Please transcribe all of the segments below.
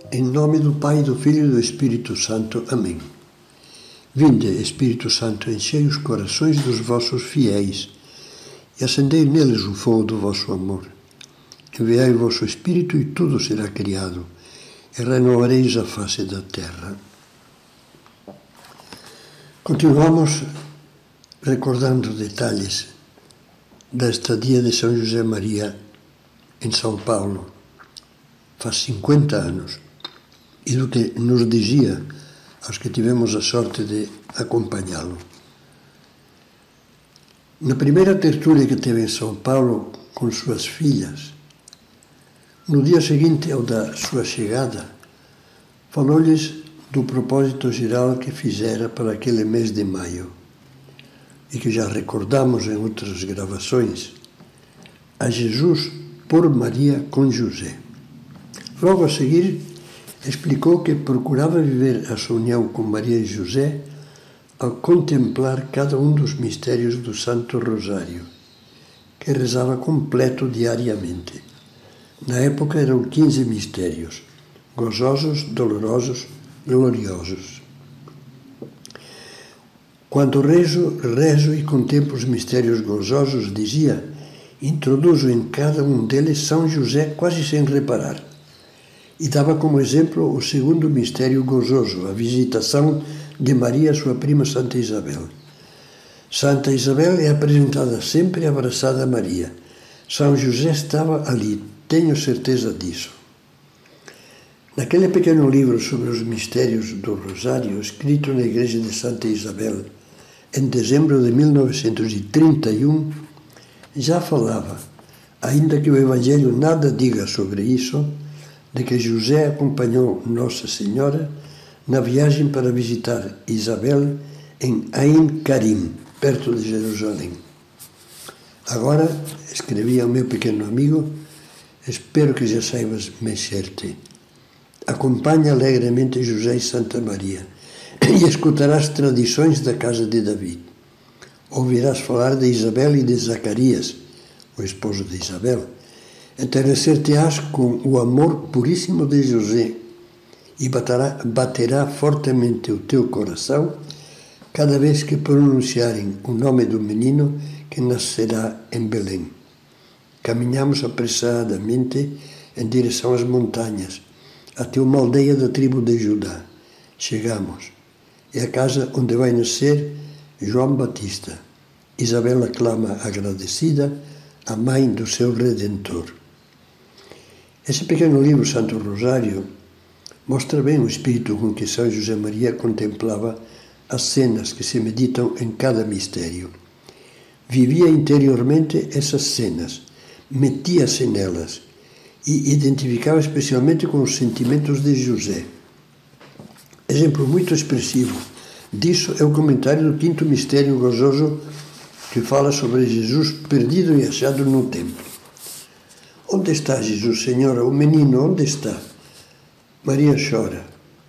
Em nome do Pai, do Filho e do Espírito Santo. Amém. Vinde, Espírito Santo, enchei os corações dos vossos fiéis e acendei neles o fogo do vosso amor. Enviai o vosso Espírito e tudo será criado, e renovareis a face da terra. Continuamos recordando detalhes da estadia de São José Maria em São Paulo, faz 50 anos, e do que nos dizia aos que tivemos a sorte de acompanhá-lo. Na primeira tertúlia que teve em São Paulo com suas filhas, no dia seguinte ao da sua chegada, falou-lhes do propósito geral que fizera para aquele mês de maio, e que já recordamos em outras gravações, a Jesus por Maria com José. Logo a seguir, explicou que procurava viver a sua união com Maria e José ao contemplar cada um dos mistérios do Santo Rosário, que rezava completo diariamente. Na época eram 15 mistérios, gozosos, dolorosos, gloriosos. Quando rezo e contemplo os mistérios gozosos, dizia, introduzo em cada um deles São José quase sem reparar. E dava como exemplo o segundo mistério gozoso, a visitação de Maria, sua prima Santa Isabel. Santa Isabel é apresentada sempre abraçada a Maria. São José estava ali, tenho certeza disso. Naquele pequeno livro sobre os mistérios do Rosário, escrito na igreja de Santa Isabel, em dezembro de 1931, já falava, ainda que o Evangelho nada diga sobre isso, de que José acompanhou Nossa Senhora na viagem para visitar Isabel em Ain Karim, perto de Jerusalém. Agora, escrevi ao meu pequeno amigo, espero que já saibas mexer-te. Acompanha alegremente José e Santa Maria e escutarás tradições da casa de Davi. Ouvirás falar de Isabel e de Zacarias, o esposo de Isabel. Enternecer-te-ás com o amor puríssimo de José e baterá fortemente o teu coração cada vez que pronunciarem o nome do menino que nascerá em Belém. Caminhamos apressadamente em direção às montanhas, até uma aldeia da tribo de Judá. Chegamos. É a casa onde vai nascer João Batista. Isabel aclama agradecida a mãe do seu Redentor. Esse pequeno livro, Santo Rosário, mostra bem o espírito com que São José Maria contemplava as cenas que se meditam em cada mistério. Vivia interiormente essas cenas, metia-se nelas e identificava especialmente com os sentimentos de José. Exemplo muito expressivo disso é o comentário do quinto mistério gozoso que fala sobre Jesus perdido e achado no templo. Onde está Jesus, Senhora? O menino, onde está? Maria chora.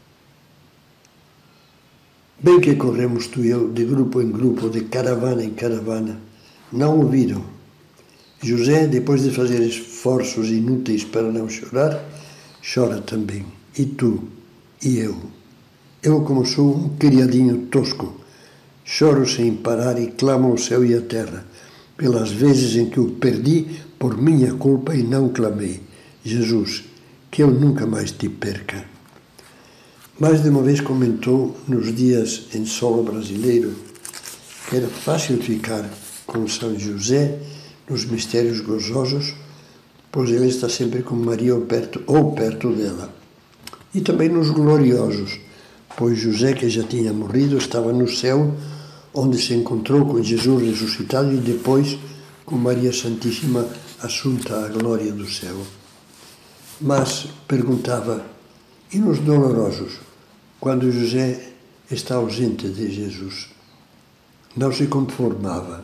Bem que corremos tu e eu, de grupo em grupo, de caravana em caravana. Não ouviram. José, depois de fazer esforços inúteis para não chorar, chora também. E tu? E eu? Eu, como sou um criadinho tosco, choro sem parar e clamo ao céu e à terra, pelas vezes em que o perdi por minha culpa e não clamei. Jesus, que eu nunca mais te perca. Mais de uma vez comentou, nos dias em solo brasileiro, que era fácil ficar com São José nos mistérios gozosos, pois ele está sempre com Maria ou perto dela. E também nos gloriosos, pois José, que já tinha morrido, estava no céu, onde se encontrou com Jesus ressuscitado e depois com Maria Santíssima assunta à glória do céu. Mas perguntava, e nos dolorosos, quando José está ausente de Jesus? Não se conformava.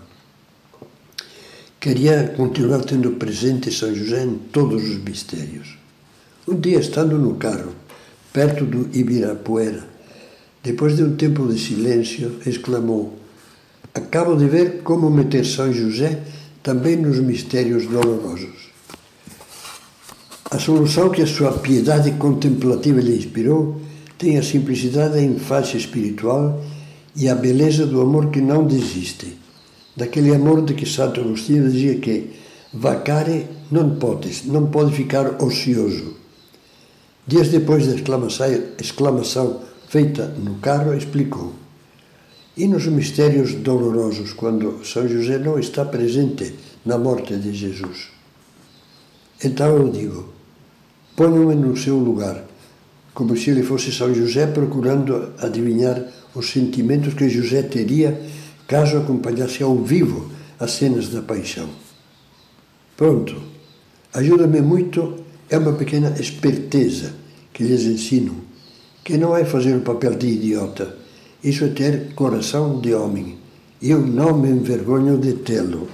Queria continuar tendo presente São José em todos os mistérios. Um dia, estando no carro, perto do Ibirapuera, depois de um tempo de silêncio, exclamou, acabo de ver como meter São José também nos mistérios dolorosos. A solução que a sua piedade contemplativa lhe inspirou tem a simplicidade da infância espiritual e a beleza do amor que não desiste. Daquele amor de que Santo Agostinho dizia que vacare não pode ficar ocioso. Dias depois da exclamação feita no carro, explicou: e nos mistérios dolorosos, quando São José não está presente na morte de Jesus? Então eu digo: ponham-me no seu lugar, como se ele fosse São José procurando adivinhar os sentimentos que José teria caso acompanhasse ao vivo as cenas da paixão. Pronto, ajuda-me muito, é uma pequena esperteza que lhes ensino, que não é fazer o papel de idiota, isso é ter coração de homem, e eu não me envergonho de tê-lo.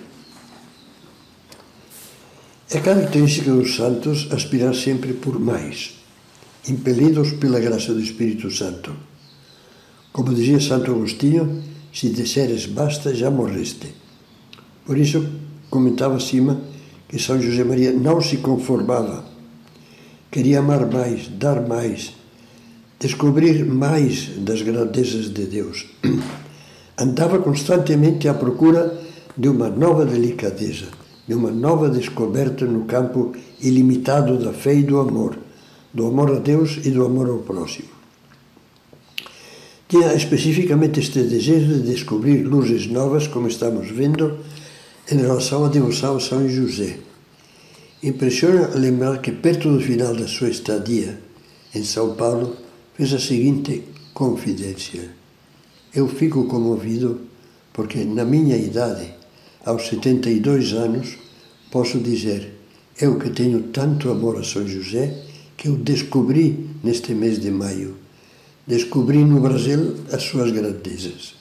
É característica dos santos aspirar sempre por mais, impelidos pela graça do Espírito Santo. Como dizia Santo Agostinho, se disseres basta, já morreste. Por isso, comentava acima que São José Maria não se conformava. Queria amar mais, dar mais, descobrir mais das grandezas de Deus. Andava constantemente à procura de uma nova delicadeza, de uma nova descoberta no campo ilimitado da fé e do amor a Deus e do amor ao próximo. Tinha especificamente este desejo de descobrir luzes novas, como estamos vendo, em relação à devoção a São José. Impressiona lembrar que, perto do final da sua estadia em São Paulo, fez a seguinte confidência: eu fico comovido porque, na minha idade, aos 72 anos, posso dizer, eu que tenho tanto amor a São José, que eu descobri neste mês de maio. Descobri no Brasil as suas grandezas.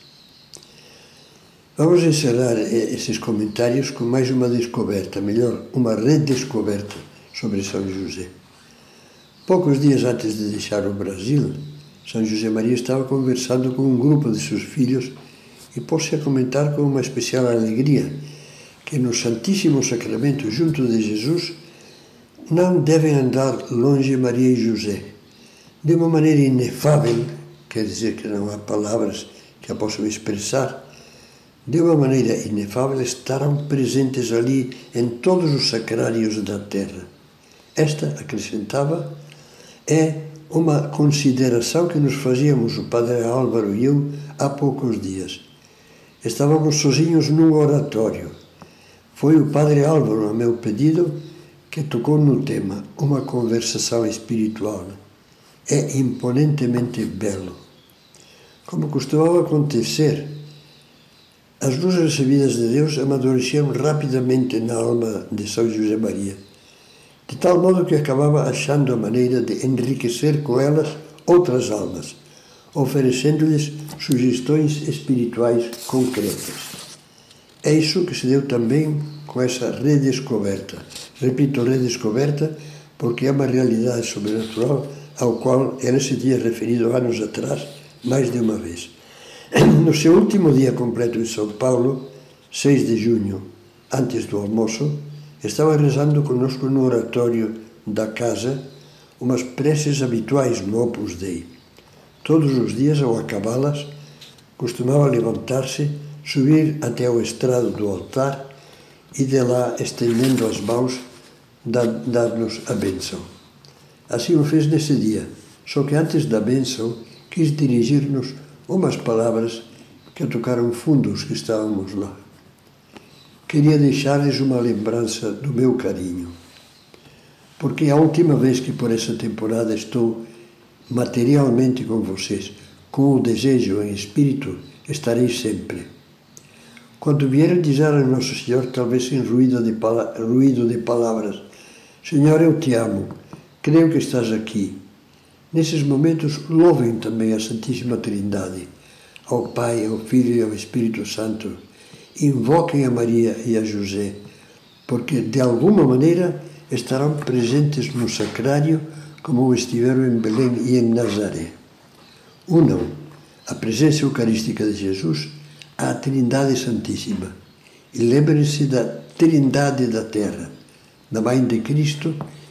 Vamos encerrar esses comentários com mais uma descoberta, melhor, uma redescoberta sobre São José. Poucos dias antes de deixar o Brasil, São José Maria estava conversando com um grupo de seus filhos e pôs-se a comentar com uma especial alegria que no Santíssimo Sacramento junto de Jesus não devem andar longe Maria e José. De uma maneira inefável, quer dizer que não há palavras que a possam expressar, de uma maneira inefável estarão presentes ali em todos os sacrários da terra. Esta, acrescentava, é uma consideração que nos fazíamos o Padre Álvaro e eu há poucos dias. Estávamos sozinhos num oratório. Foi o Padre Álvaro, a meu pedido, que tocou no tema, uma conversação espiritual. É imponentemente belo. Como costumava acontecer, as luzes recebidas de Deus amadureciam rapidamente na alma de São José Maria, de tal modo que acabava achando a maneira de enriquecer com elas outras almas, oferecendo-lhes sugestões espirituais concretas. É isso que se deu também com essa redescoberta. Repito, redescoberta, porque é uma realidade sobrenatural ao qual ela se tinha referido anos atrás, mais de uma vez. No seu último dia completo em São Paulo, 6 de junho, antes do almoço, estava rezando conosco no oratório da casa umas preces habituais no Opus Dei. Todos os dias, ao acabá-las, costumava levantar-se, subir até ao estrado do altar e de lá, estendendo as mãos, dar-nos a bênção. Assim o fez nesse dia, só que antes da bênção quis dirigir-nos umas palavras que tocaram fundo os que estávamos lá. Queria deixar-lhes uma lembrança do meu carinho, porque é a última vez que por essa temporada estou materialmente com vocês, com o desejo em espírito, estarei sempre. Quando vieram dizer a Nosso Senhor, talvez sem ruído de palavras, Senhor, eu te amo, creio que estás aqui. Nesses momentos, louvem também a Santíssima Trindade, ao Pai, ao Filho e ao Espírito Santo. Invoquem a Maria e a José, porque de alguma maneira estarão presentes no sacrário como estiveram em Belém e em Nazaré. Unam a presença eucarística de Jesus à Trindade Santíssima e lembrem-se da Trindade da Terra, da Mãe de Cristo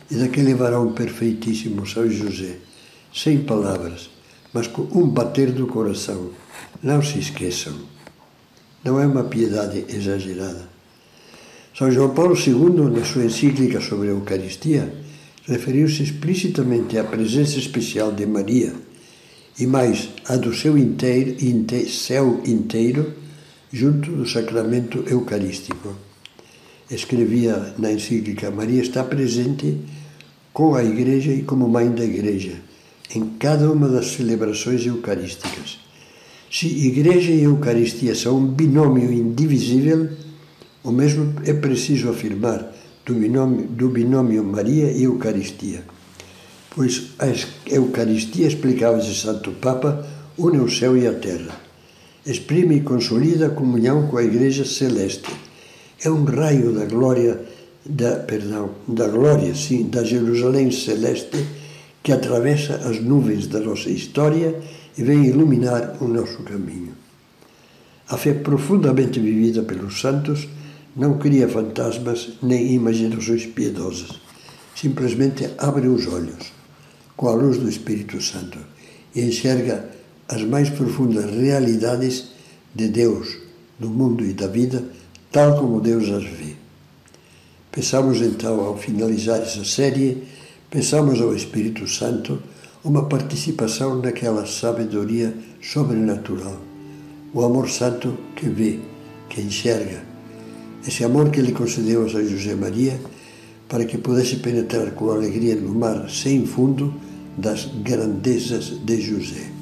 e daquele varão perfeitíssimo, São José, sem palavras, mas com um bater do coração. Não se esqueçam. Não é uma piedade exagerada. São João Paulo II, na sua encíclica sobre a Eucaristia, referiu-se explicitamente à presença especial de Maria e mais a do seu céu inteiro junto do sacramento eucarístico. Escrevia na encíclica: Maria está presente com a Igreja e como Mãe da Igreja em cada uma das celebrações eucarísticas. Se Igreja e Eucaristia são um binômio indivisível, o mesmo é preciso afirmar do binômio Maria e Eucaristia, pois a Eucaristia, explicava esse Santo Papa, une o céu e a terra, exprime e consolida a comunhão com a Igreja Celeste, é um raio da glória, da Jerusalém Celeste que atravessa as nuvens da nossa história e vem iluminar o nosso caminho. A fé profundamente vivida pelos santos não cria fantasmas nem imaginações piedosas. Simplesmente abre os olhos, com a luz do Espírito Santo, e enxerga as mais profundas realidades de Deus, do mundo e da vida, tal como Deus as vê. Pensamos então, ao finalizar essa série, pensamos ao Espírito Santo uma participação naquela sabedoria sobrenatural, o amor santo que vê, que enxerga, esse amor que ele concedeu a São José Maria para que pudesse penetrar com alegria no mar sem fundo das grandezas de José.